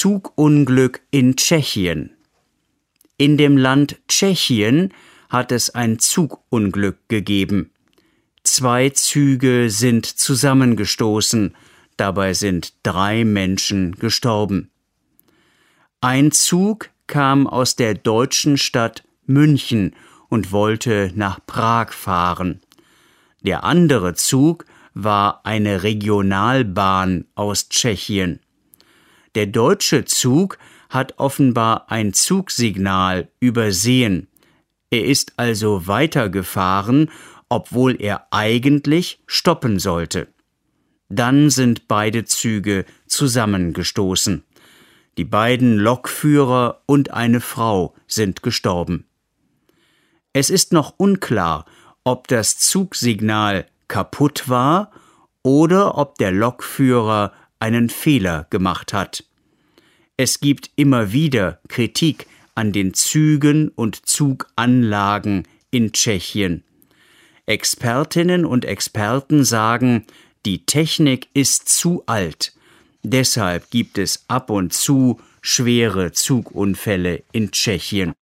Zugunglück in Tschechien. In dem Land Tschechien hat es ein Zugunglück gegeben. 2 Züge sind zusammengestoßen, dabei sind 3 Menschen gestorben. Ein Zug kam aus der deutschen Stadt München und wollte nach Prag fahren. Der andere Zug war eine Regionalbahn aus Tschechien. Der deutsche Zug hat offenbar ein Zugsignal übersehen. Er ist also weitergefahren, obwohl er eigentlich stoppen sollte. Dann sind beide Züge zusammengestoßen. Die beiden Lokführer und eine Frau sind gestorben. Es ist noch unklar, ob das Zugsignal kaputt war oder ob der Lokführer einen Fehler gemacht hat. Es gibt immer wieder Kritik an den Zügen und Zuganlagen in Tschechien. Expertinnen und Experten sagen, die Technik ist zu alt. Deshalb gibt es ab und zu schwere Zugunfälle in Tschechien.